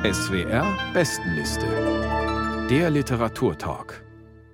SWR Bestenliste. Der Literaturtalk.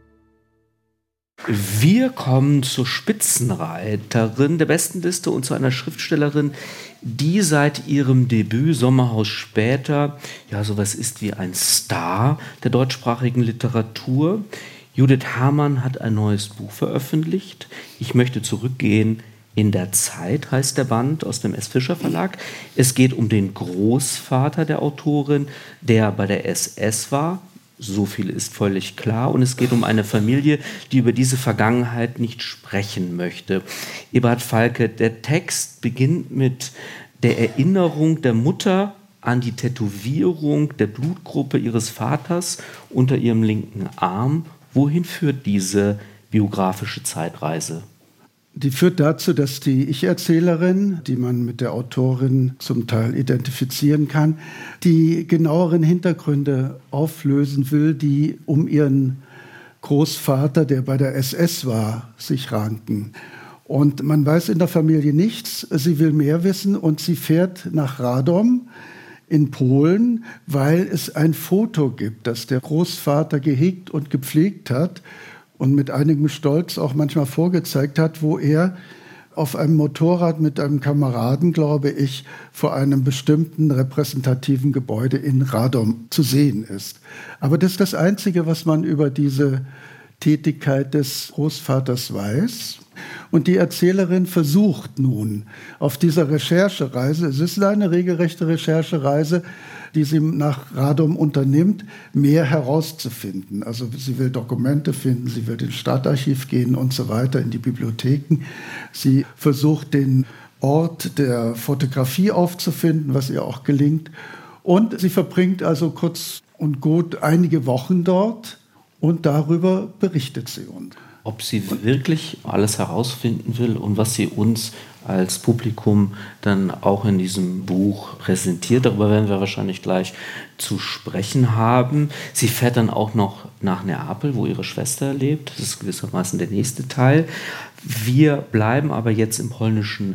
Wir kommen zur Spitzenreiterin der Bestenliste und zu einer Schriftstellerin, die seit ihrem Debüt Sommerhaus später ja sowas ist wie ein Star der deutschsprachigen Literatur. Judith Herrmann hat ein neues Buch veröffentlicht. Ich möchte zurückgehen in der Zeit, heißt der Band aus dem S. Fischer Verlag. Es geht um den Großvater der Autorin, der bei der SS war. So viel ist völlig klar. Und es geht um eine Familie, die über diese Vergangenheit nicht sprechen möchte. Eberhard Falke, der Text beginnt mit der Erinnerung der Mutter an die Tätowierung der Blutgruppe ihres Vaters unter ihrem linken Arm. Wohin führt diese biografische Zeitreise? Die führt dazu, dass die Ich-Erzählerin, die man mit der Autorin zum Teil identifizieren kann, die genaueren Hintergründe auflösen will, die um ihren Großvater, der bei der SS war, sich ranken. Und man weiß in der Familie nichts, sie will mehr wissen und sie fährt nach Radom in Polen, weil es ein Foto gibt, das der Großvater gehegt und gepflegt hat und mit einigem Stolz auch manchmal vorgezeigt hat, wo er auf einem Motorrad mit einem Kameraden, glaube ich, vor einem bestimmten repräsentativen Gebäude in Radom zu sehen ist. Aber das ist das Einzige, was man über diese Tätigkeit des Großvaters weiß. Und die Erzählerin versucht nun auf dieser Recherchereise, es ist eine regelrechte Recherchereise, die sie nach Radom unternimmt, mehr herauszufinden. Also sie will Dokumente finden, sie will ins Stadtarchiv gehen und so weiter, in die Bibliotheken. Sie versucht, den Ort der Fotografie aufzufinden, was ihr auch gelingt. Und sie verbringt also kurz und gut einige Wochen dort und darüber berichtet sie uns. Ob sie wirklich alles herausfinden will und was sie uns als Publikum dann auch in diesem Buch präsentiert. Darüber werden wir wahrscheinlich gleich zu sprechen haben. Sie fährt dann auch noch nach Neapel, wo ihre Schwester lebt. Das ist gewissermaßen der nächste Teil. Wir bleiben aber jetzt im polnischen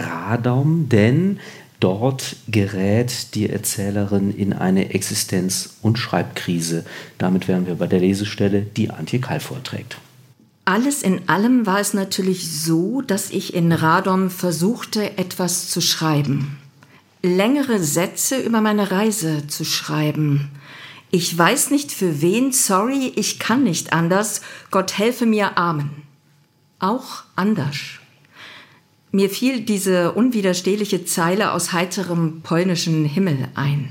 Radom, denn dort gerät die Erzählerin in eine Existenz- und Schreibkrise. Damit wären wir bei der Lesestelle, die Antje Keil vorträgt. Alles in allem war es natürlich so, dass ich in Radom versuchte, etwas zu schreiben. Längere Sätze über meine Reise zu schreiben. Ich weiß nicht für wen, sorry, ich kann nicht anders, Gott helfe mir, Amen. Auch anders. Mir fiel diese unwiderstehliche Zeile aus heiterem polnischen Himmel ein.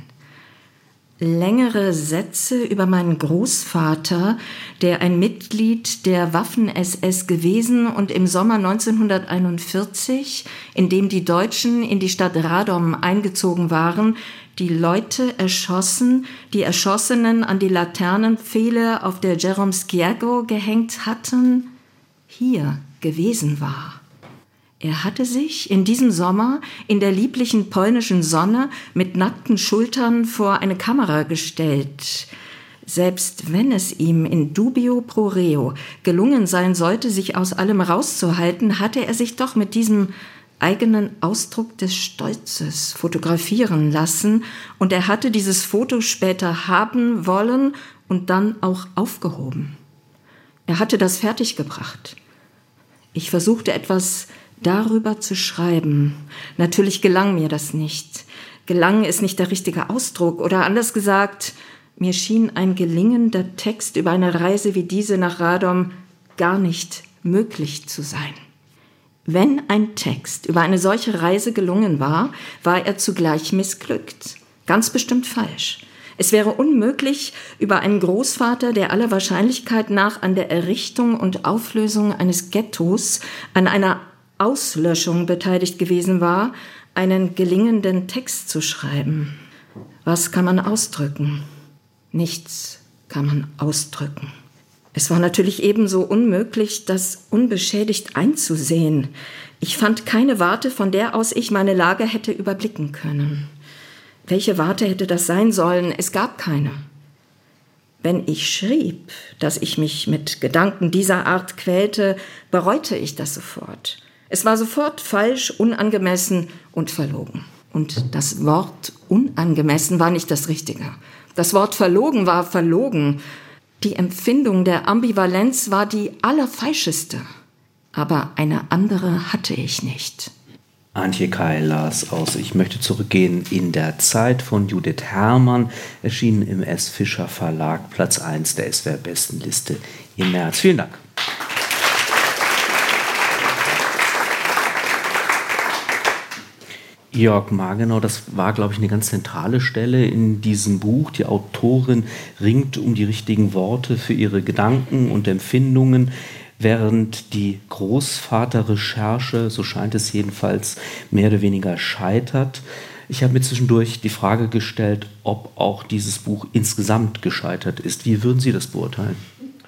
Längere Sätze über meinen Großvater, der ein Mitglied der Waffen-SS gewesen und im Sommer 1941, in dem die Deutschen in die Stadt Radom eingezogen waren, die Leute erschossen, die Erschossenen an die Laternenpfähle auf der Jaromskiego gehängt hatten, hier gewesen war. Er hatte sich in diesem Sommer in der lieblichen polnischen Sonne mit nackten Schultern vor eine Kamera gestellt. Selbst wenn es ihm in dubio pro reo gelungen sein sollte, sich aus allem rauszuhalten, hatte er sich doch mit diesem eigenen Ausdruck des Stolzes fotografieren lassen und er hatte dieses Foto später haben wollen und dann auch aufgehoben. Er hatte das fertiggebracht. Ich versuchte etwas darüber zu schreiben. Natürlich gelang mir das nicht. Gelang ist nicht der richtige Ausdruck. Oder anders gesagt, mir schien ein gelingender Text über eine Reise wie diese nach Radom gar nicht möglich zu sein. Wenn ein Text über eine solche Reise gelungen war, war er zugleich missglückt. Ganz bestimmt falsch. Es wäre unmöglich, über einen Großvater, der aller Wahrscheinlichkeit nach an der Errichtung und Auflösung eines Ghettos, an einer Auslöschung beteiligt gewesen war, einen gelingenden Text zu schreiben. Was kann man ausdrücken? Nichts kann man ausdrücken. Es war natürlich ebenso unmöglich, das unbeschädigt einzusehen. Ich fand keine Warte, von der aus ich meine Lage hätte überblicken können. Welche Warte hätte das sein sollen? Es gab keine. Wenn ich schrieb, dass ich mich mit Gedanken dieser Art quälte, bereute ich das sofort. Es war sofort falsch, unangemessen und verlogen. Und das Wort unangemessen war nicht das Richtige. Das Wort verlogen war verlogen. Die Empfindung der Ambivalenz war die allerfalscheste. Aber eine andere hatte ich nicht. Antje Keil las aus Ich möchte zurückgehen in der Zeit von Judith Herrmann, erschienen im S. Fischer Verlag, Platz 1 der SWR-Bestenliste im März. Vielen Dank. Jörg Margenau, das war, glaube ich, eine ganz zentrale Stelle in diesem Buch. Die Autorin ringt um die richtigen Worte für ihre Gedanken und Empfindungen, während die Großvaterrecherche, so scheint es jedenfalls, mehr oder weniger scheitert. Ich habe mir zwischendurch die Frage gestellt, ob auch dieses Buch insgesamt gescheitert ist. Wie würden Sie das beurteilen?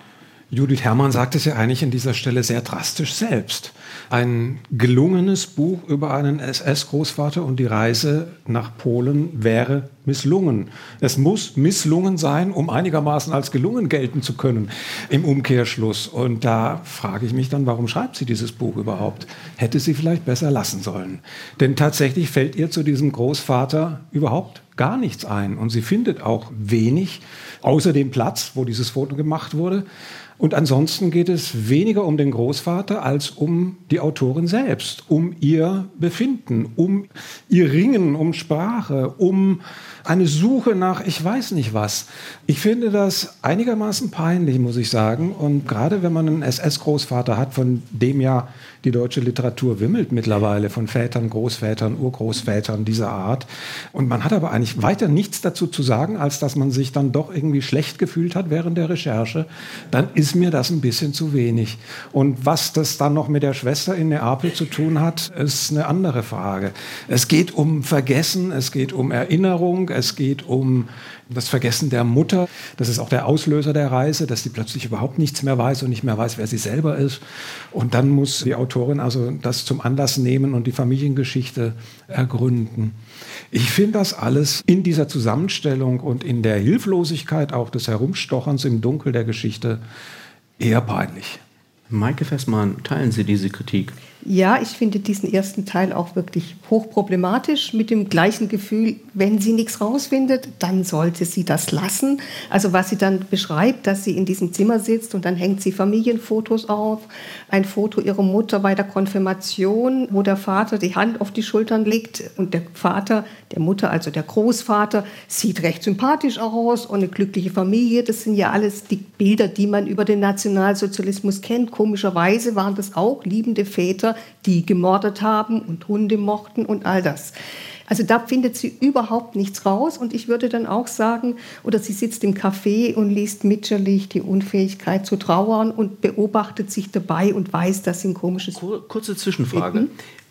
Judith Herrmann sagt es ja eigentlich an dieser Stelle sehr drastisch selbst. Ein gelungenes Buch über einen SS-Großvater und die Reise nach Polen wäre misslungen. Es muss misslungen sein, um einigermaßen als gelungen gelten zu können im Umkehrschluss. Und da frage ich mich dann, warum schreibt sie dieses Buch überhaupt? Hätte sie vielleicht besser lassen sollen. Denn tatsächlich fällt ihr zu diesem Großvater überhaupt gar nichts ein. Und sie findet auch wenig, außer dem Platz, wo dieses Foto gemacht wurde. Und ansonsten geht es weniger um den Großvater als um die Autorin selbst, um ihr Befinden, um ihr Ringen, um Sprache, um eine Suche nach ich weiß nicht was. Ich finde das einigermaßen peinlich, muss ich sagen. Und gerade wenn man einen SS-Großvater hat, von dem ja die deutsche Literatur wimmelt mittlerweile, von Vätern, Großvätern, Urgroßvätern dieser Art. Und man hat aber eigentlich weiter nichts dazu zu sagen, als dass man sich dann doch irgendwie schlecht gefühlt hat während der Recherche. Dann ist mir das ein bisschen zu wenig. Und was das dann noch mit der Schwester in Neapel zu tun hat, ist eine andere Frage. Es geht um Vergessen, es geht um Erinnerung, es geht um das Vergessen der Mutter. Das ist auch der Auslöser der Reise, dass sie plötzlich überhaupt nichts mehr weiß und nicht mehr weiß, wer sie selber ist. Und dann muss die Autorin also das zum Anlass nehmen und die Familiengeschichte ergründen. Ich finde das alles in dieser Zusammenstellung und in der Hilflosigkeit auch des Herumstocherns im Dunkel der Geschichte eher peinlich. Maike Fessmann, teilen Sie diese Kritik? Ja, ich finde diesen ersten Teil auch wirklich hochproblematisch mit dem gleichen Gefühl, wenn sie nichts rausfindet, dann sollte sie das lassen. Also was sie dann beschreibt, dass sie in diesem Zimmer sitzt und dann hängt sie Familienfotos auf, ein Foto ihrer Mutter bei der Konfirmation, wo der Vater die Hand auf die Schultern legt und der Vater, der Mutter, also der Großvater, sieht recht sympathisch aus und eine glückliche Familie. Das sind ja alles die Bilder, die man über den Nationalsozialismus kennt. Komischerweise waren das auch liebende Väter, die gemordet haben und Hunde mochten und all das. Also da findet sie überhaupt nichts raus. Und ich würde dann auch sagen, oder sie sitzt im Café und liest Mitscherlich die Unfähigkeit zu trauern und beobachtet sich dabei und weiß, das sind komische... Kurze Zwischenfrage.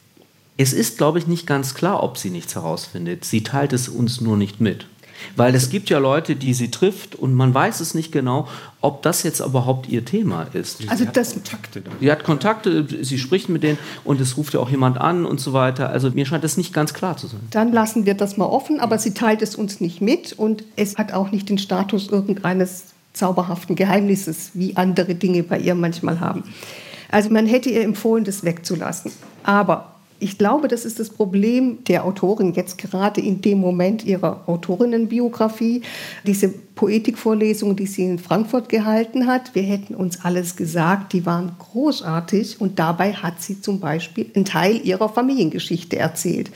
Es ist, glaube ich, nicht ganz klar, ob sie nichts herausfindet. Sie teilt es uns nur nicht mit. Weil es gibt ja Leute, die sie trifft und man weiß es nicht genau, ob das jetzt überhaupt ihr Thema ist. Also Sie hat Kontakte, sie spricht mit denen und es ruft ja auch jemand an und so weiter. Also mir scheint das nicht ganz klar zu sein. Dann lassen wir das mal offen, aber sie teilt es uns nicht mit und es hat auch nicht den Status irgendeines zauberhaften Geheimnisses, wie andere Dinge bei ihr manchmal haben. Also man hätte ihr empfohlen, das wegzulassen. Aber ich glaube, das ist das Problem der Autorin jetzt gerade in dem Moment ihrer Autorinnenbiografie. Diese Poetikvorlesungen, die sie in Frankfurt gehalten hat, wir hätten uns alles gesagt, die waren großartig. Und dabei hat sie zum Beispiel einen Teil ihrer Familiengeschichte erzählt.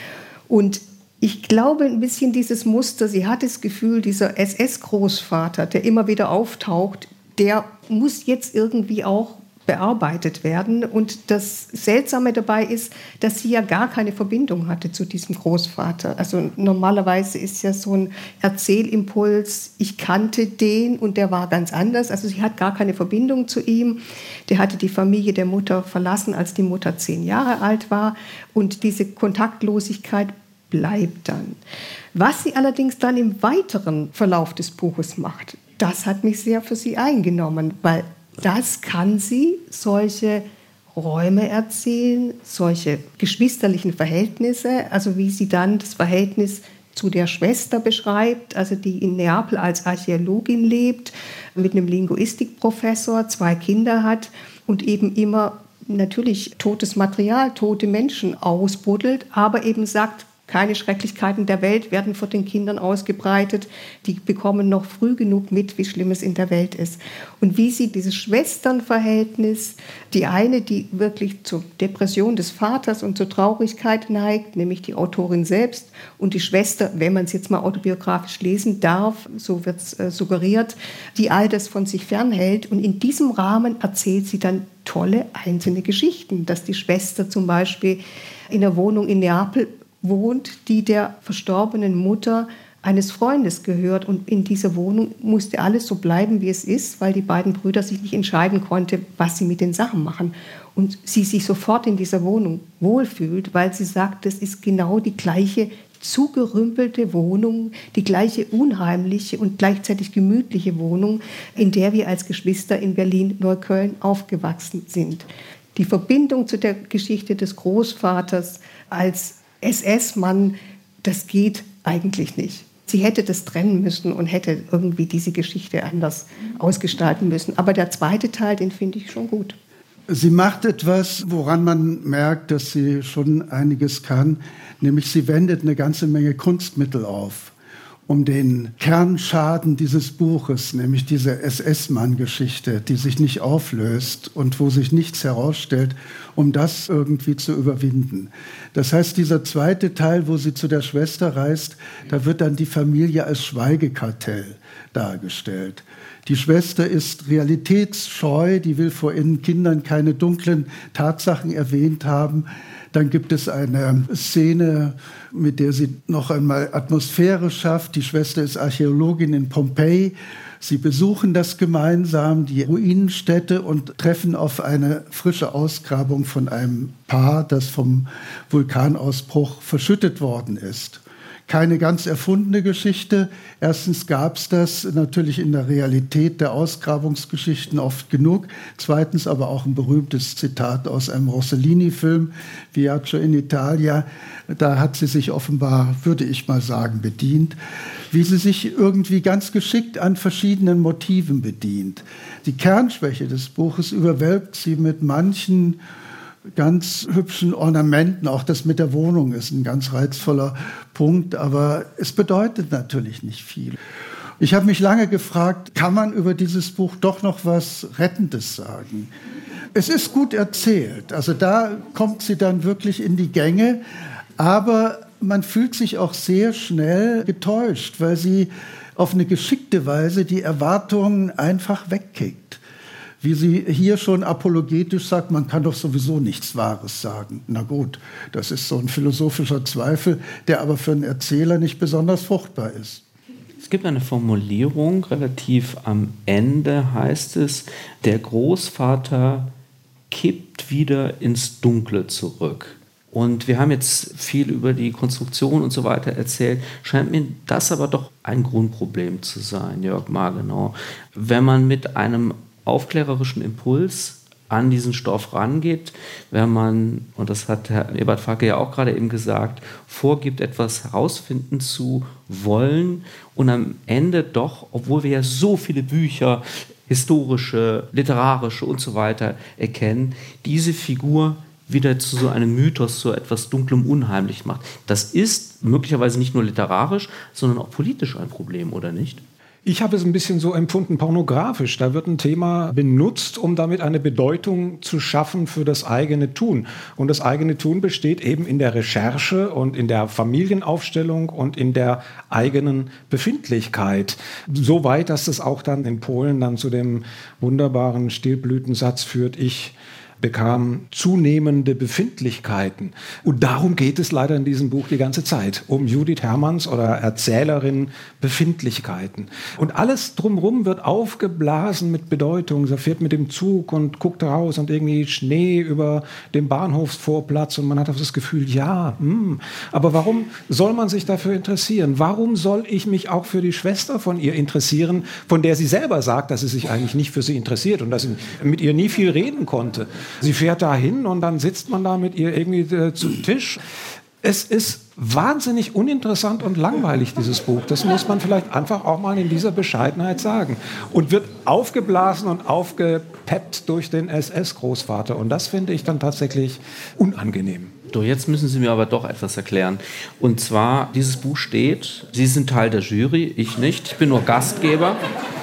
Und ich glaube ein bisschen dieses Muster, sie hat das Gefühl, dieser SS-Großvater, der immer wieder auftaucht, der muss jetzt irgendwie auch bearbeitet werden. Und das Seltsame dabei ist, dass sie ja gar keine Verbindung hatte zu diesem Großvater. Also normalerweise ist ja so ein Erzählimpuls, ich kannte den und der war ganz anders. Also sie hat gar keine Verbindung zu ihm. Der hatte die Familie der Mutter verlassen, als die Mutter 10 Jahre alt war. Und diese Kontaktlosigkeit bleibt dann. Was sie allerdings dann im weiteren Verlauf des Buches macht, das hat mich sehr für sie eingenommen, weil das kann sie, solche Räume erzählen, solche geschwisterlichen Verhältnisse, also wie sie dann das Verhältnis zu der Schwester beschreibt, also die in Neapel als Archäologin lebt, mit einem Linguistikprofessor, 2 Kinder hat und eben immer natürlich totes Material, tote Menschen ausbuddelt, aber eben sagt, Keine Schrecklichkeiten der Welt werden vor den Kindern ausgebreitet. Die bekommen noch früh genug mit, wie schlimm es in der Welt ist. Und wie sie dieses Schwesternverhältnis, die eine, die wirklich zur Depression des Vaters und zur Traurigkeit neigt, nämlich die Autorin selbst, und die Schwester, wenn man es jetzt mal autobiografisch lesen darf, so wird es suggeriert, die all das von sich fernhält. Und in diesem Rahmen erzählt sie dann tolle einzelne Geschichten, dass die Schwester zum Beispiel in einer Wohnung in Neapel wohnt, die der verstorbenen Mutter eines Freundes gehört. Und in dieser Wohnung musste alles so bleiben, wie es ist, weil die beiden Brüder sich nicht entscheiden konnten, was sie mit den Sachen machen. Und sie sich sofort in dieser Wohnung wohlfühlt, weil sie sagt, das ist genau die gleiche zugerümpelte Wohnung, die gleiche unheimliche und gleichzeitig gemütliche Wohnung, in der wir als Geschwister in Berlin-Neukölln aufgewachsen sind. Die Verbindung zu der Geschichte des Großvaters als SS-Mann, das geht eigentlich nicht. Sie hätte das trennen müssen und hätte irgendwie diese Geschichte anders ausgestalten müssen. Aber der zweite Teil, den finde ich schon gut. Sie macht etwas, woran man merkt, dass sie schon einiges kann, nämlich sie wendet eine ganze Menge Kunstmittel auf, um den Kernschaden dieses Buches, nämlich diese SS-Mann-Geschichte, die sich nicht auflöst und wo sich nichts herausstellt, um das irgendwie zu überwinden. Das heißt, dieser zweite Teil, wo sie zu der Schwester reist, da wird dann die Familie als Schweigekartell dargestellt. Die Schwester ist realitätsscheu, die will vor ihren Kindern keine dunklen Tatsachen erwähnt haben. Dann gibt es eine Szene, mit der sie noch einmal Atmosphäre schafft. Die Schwester ist Archäologin in Pompeji. Sie besuchen das gemeinsam, die Ruinenstätte, und treffen auf eine frische Ausgrabung von einem Paar, das vom Vulkanausbruch verschüttet worden ist. Keine ganz erfundene Geschichte. Erstens gab es das natürlich in der Realität der Ausgrabungsgeschichten oft genug. Zweitens aber auch ein berühmtes Zitat aus einem Rossellini-Film, Viaggio in Italia. Da hat sie sich offenbar, würde ich mal sagen, bedient. Wie sie sich irgendwie ganz geschickt an verschiedenen Motiven bedient. Die Kernschwäche des Buches überwölbt sie mit manchen ganz hübschen Ornamenten. Auch das mit der Wohnung ist ein ganz reizvoller Punkt, aber es bedeutet natürlich nicht viel. Ich habe mich lange gefragt, kann man über dieses Buch doch noch was Rettendes sagen? Es ist gut erzählt, also da kommt sie dann wirklich in die Gänge, aber man fühlt sich auch sehr schnell getäuscht, weil sie auf eine geschickte Weise die Erwartungen einfach wegkickt. Wie sie hier schon apologetisch sagt, man kann doch sowieso nichts Wahres sagen. Na gut, das ist so ein philosophischer Zweifel, der aber für einen Erzähler nicht besonders fruchtbar ist. Es gibt eine Formulierung, relativ am Ende heißt es, der Großvater kippt wieder ins Dunkle zurück. Und wir haben jetzt viel über die Konstruktion und so weiter erzählt. Scheint mir das aber doch ein Grundproblem zu sein, Jörg Margenau. Wenn man mit einem aufklärerischen Impuls an diesen Stoff rangeht, wenn man, und das hat Herr Ebert Facke ja auch gerade eben gesagt, vorgibt, etwas herausfinden zu wollen und am Ende doch, obwohl wir ja so viele Bücher, historische, literarische und so weiter erkennen, diese Figur wieder zu so einem Mythos, zu etwas Dunklem, Unheimlich macht. Das ist möglicherweise nicht nur literarisch, sondern auch politisch ein Problem, oder nicht? Ich habe es ein bisschen so empfunden, pornografisch. Da wird ein Thema benutzt, um damit eine Bedeutung zu schaffen für das eigene Tun. Und das eigene Tun besteht eben in der Recherche und in der Familienaufstellung und in der eigenen Befindlichkeit. So weit, dass es auch dann in Polen dann zu dem wunderbaren Stillblütensatz führt, ich bekam zunehmende Befindlichkeiten. Und darum geht es leider in diesem Buch die ganze Zeit. Um Judith Hermanns oder Erzählerin Befindlichkeiten. Und alles drumherum wird aufgeblasen mit Bedeutung. Sie fährt mit dem Zug und guckt raus und irgendwie Schnee über dem Bahnhofsvorplatz und man hat das Gefühl, ja, aber warum soll man sich dafür interessieren? Warum soll ich mich auch für die Schwester von ihr interessieren, von der sie selber sagt, dass sie sich eigentlich nicht für sie interessiert und dass sie mit ihr nie viel reden konnte? Sie fährt da hin und dann sitzt man da mit ihr irgendwie zu Tisch. Es ist wahnsinnig uninteressant und langweilig, dieses Buch. Das muss man vielleicht einfach auch mal in dieser Bescheidenheit sagen. Und wird aufgeblasen und aufgepeppt durch den SS-Großvater. Und das finde ich dann tatsächlich unangenehm. So, jetzt müssen Sie mir aber doch etwas erklären. Und zwar, dieses Buch steht, Sie sind Teil der Jury, ich nicht, ich bin nur Gastgeber.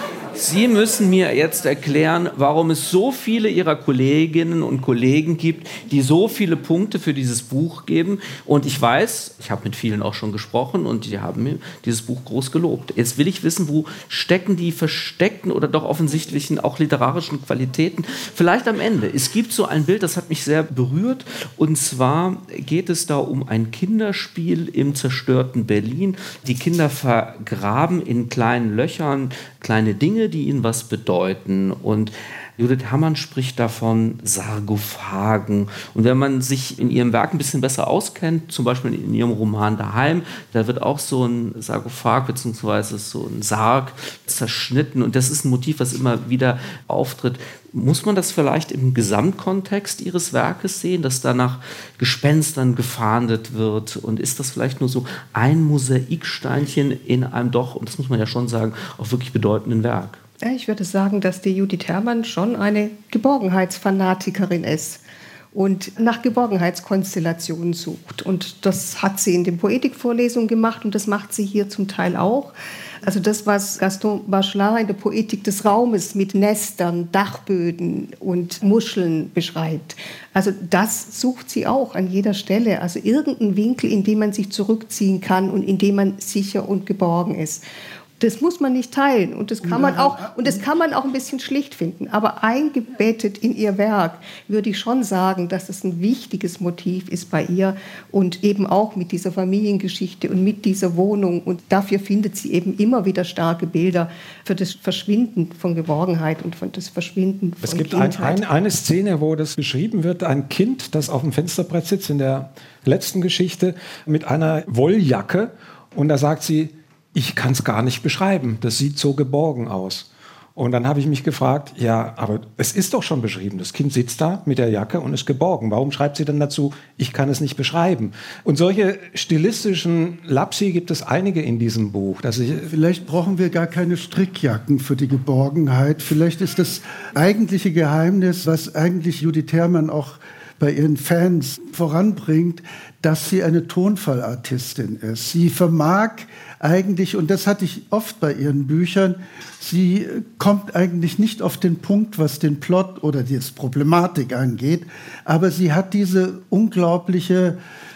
Sie müssen mir jetzt erklären, warum es so viele Ihrer Kolleginnen und Kollegen gibt, die so viele Punkte für dieses Buch geben. Und ich weiß, ich habe mit vielen auch schon gesprochen und die haben mir dieses Buch groß gelobt. Jetzt will ich wissen, wo stecken die versteckten oder doch offensichtlichen auch literarischen Qualitäten? Vielleicht am Ende. Es gibt so ein Bild, das hat mich sehr berührt. Und zwar geht es da um ein Kinderspiel im zerstörten Berlin. Die Kinder vergraben in kleinen Löchern kleine Dinge, die ihnen was bedeuten. Und Judith Herrmann spricht davon Sarkophagen. Und wenn man sich in ihrem Werk ein bisschen besser auskennt, zum Beispiel in ihrem Roman Daheim, da wird auch so ein Sarkophag bzw. so ein Sarg zerschnitten. Und das ist ein Motiv, was immer wieder auftritt. Muss man das vielleicht im Gesamtkontext Ihres Werkes sehen, dass da nach Gespenstern gefahndet wird? Und ist das vielleicht nur so ein Mosaiksteinchen in einem doch, und das muss man ja schon sagen, auch wirklich bedeutenden Werk? Ich würde sagen, dass die Judith Herrmann schon eine Geborgenheitsfanatikerin ist und nach Geborgenheitskonstellationen sucht. Und das hat sie in den Poetikvorlesungen gemacht und das macht sie hier zum Teil auch. Also das, was Gaston Bachelard in der Poetik des Raumes mit Nestern, Dachböden und Muscheln beschreibt. Also das sucht sie auch an jeder Stelle. Also irgendeinen Winkel, in dem man sich zurückziehen kann und in dem man sicher und geborgen ist. Das muss man nicht teilen und das kann man auch ein bisschen schlicht finden. Aber eingebettet in ihr Werk würde ich schon sagen, dass es ein wichtiges Motiv ist bei ihr und eben auch mit dieser Familiengeschichte und mit dieser Wohnung. Und dafür findet sie eben immer wieder starke Bilder für das Verschwinden von Geborgenheit und für das Verschwinden von Kindheit. Es gibt eine Szene, wo das beschrieben wird, ein Kind, das auf dem Fensterbrett sitzt in der letzten Geschichte mit einer Wolljacke und da sagt sie, ich kann es gar nicht beschreiben, das sieht so geborgen aus. Und dann habe ich mich gefragt, ja, aber es ist doch schon beschrieben, das Kind sitzt da mit der Jacke und ist geborgen. Warum schreibt sie dann dazu, ich kann es nicht beschreiben? Und solche stilistischen Lapsi gibt es einige in diesem Buch. Vielleicht brauchen wir gar keine Strickjacken für die Geborgenheit. Vielleicht ist das eigentliche Geheimnis, was eigentlich Judith Herrmann auch bei ihren Fans voranbringt, dass sie eine Tonfallartistin ist. Sie vermag eigentlich, und das hatte ich oft bei ihren Büchern, sie kommt eigentlich nicht auf den Punkt, was den Plot oder die Problematik angeht, aber sie hat diese unglaubliche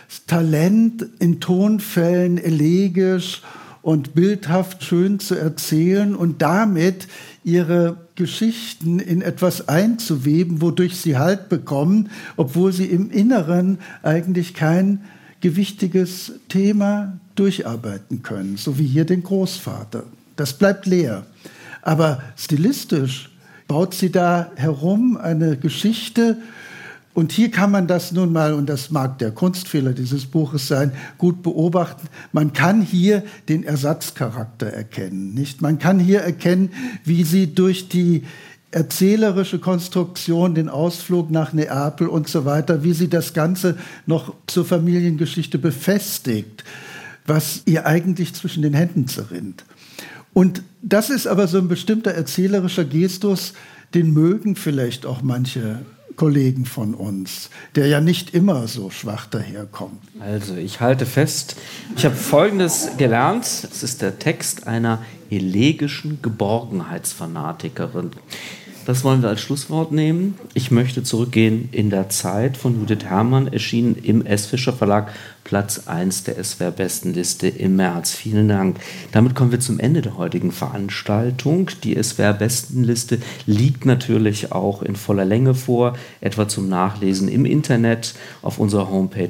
Talent, in Tonfällen elegisch und bildhaft schön zu erzählen und damit ihre Geschichten in etwas einzuweben, wodurch sie Halt bekommen, obwohl sie im Inneren eigentlich kein gewichtiges Thema durcharbeiten können, so wie hier den Großvater. Das bleibt leer. Aber stilistisch baut sie da herum eine Geschichte. Und hier kann man das nun mal, und das mag der Kunstfehler dieses Buches sein, gut beobachten. Man kann hier den Ersatzcharakter erkennen, nicht? Man kann hier erkennen, wie sie durch die erzählerische Konstruktion, den Ausflug nach Neapel und so weiter, wie sie das Ganze noch zur Familiengeschichte befestigt, was ihr eigentlich zwischen den Händen zerrinnt. Und das ist aber so ein bestimmter erzählerischer Gestus, den mögen vielleicht auch manche Kollegen von uns, der ja nicht immer so schwach daherkommt. Also, ich halte fest, ich habe Folgendes gelernt. Es ist der Text einer elegischen Geborgenheitsfanatikerin. Das wollen wir als Schlusswort nehmen. Ich möchte zurückgehen in der Zeit von Judith Herrmann, erschienen im S. Fischer Verlag, Platz 1 der SWR-Bestenliste im März. Vielen Dank. Damit kommen wir zum Ende der heutigen Veranstaltung. Die SWR-Bestenliste liegt natürlich auch in voller Länge vor, etwa zum Nachlesen im Internet auf unserer Homepage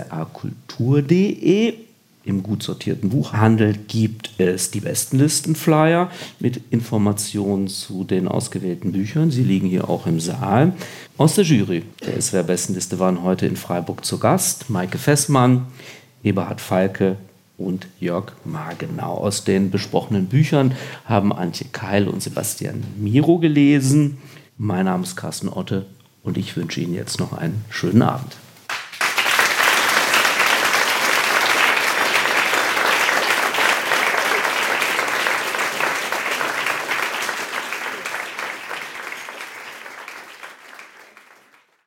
swrkultur.de. Im gut sortierten Buchhandel gibt es die Bestenlistenflyer mit Informationen zu den ausgewählten Büchern. Sie liegen hier auch im Saal. Aus der Jury der SWR-Bestenliste waren heute in Freiburg zu Gast Maike Fessmann, Eberhard Falke und Jörg Margenau. Aus den besprochenen Büchern haben Antje Keil und Sebastian Miro gelesen. Mein Name ist Carsten Otte und ich wünsche Ihnen jetzt noch einen schönen Abend.